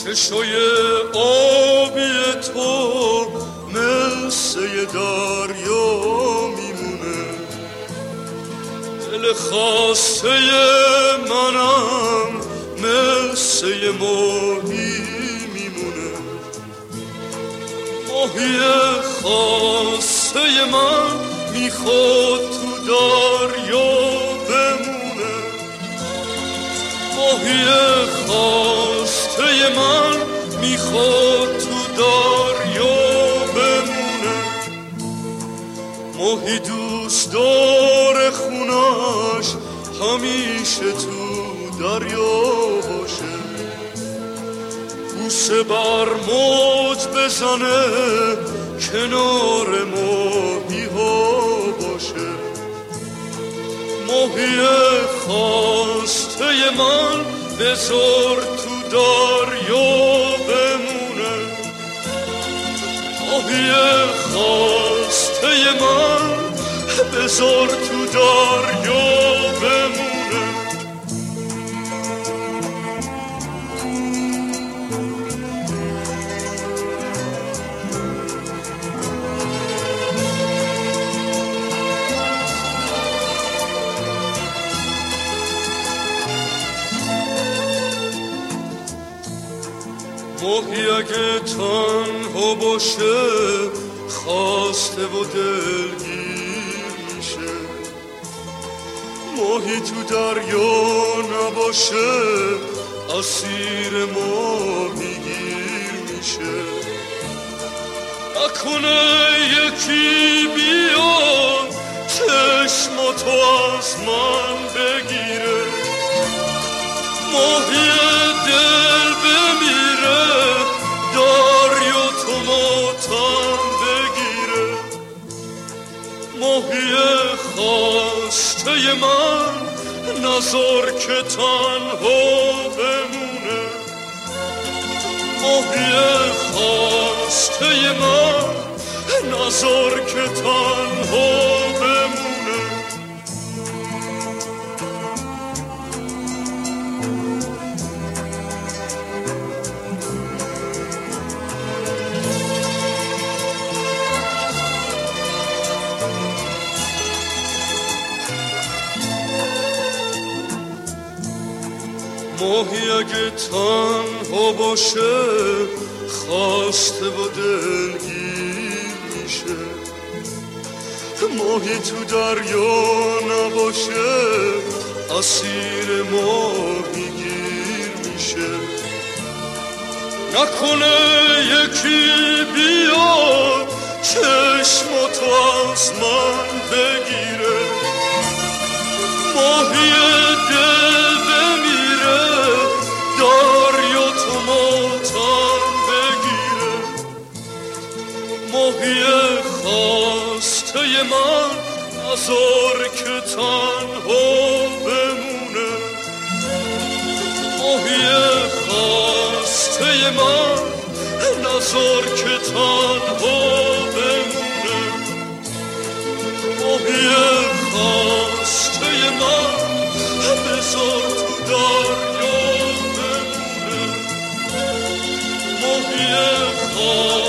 چشای آبی تو مثل دریا میمونه، دل خسته منم مثل ماهی میمونه. ماهی خسته من میخواد تو دریا بمونه، ماهی خسته من میخواد تو دریا بمونه. ماهی دوست داره خونش همیشه تو دریا باشه، بوسه بر موج بزنه کنار ماهی ها باشه. ماهی خسته من بذار تو دریا بمونه، ماهی خسته من بذار تو دریا بمونه. ماهی اگه تنها باشه خسته و دلگیر میشه، ماهی تو دریا نباشه اسیر ماهیگیر میشه. نکنه یکی بیاد چشماتو از من بگیره، ماهی دل بمیره دریا تو ماتم بگیره. ماهی خسته من نذار که تنها بمونه، ماهی خسته من نذار که تنها بمونه. ماهی اگه تنها باشه خسته و دلگیر میشه، ماهی تو دریا نباشه اسیر ماهیگیر میشه. نکنه یکی بیاد چشماتو از من بگیره، ماهی دل بمیره دریا تو ماتم بگیره. ماهی خسته من نذار که تنها بمونه، ماهی خسته من نذار که تنها بمونه. ماهی خسته من بذار تو دریا بمونه، ماهی خسته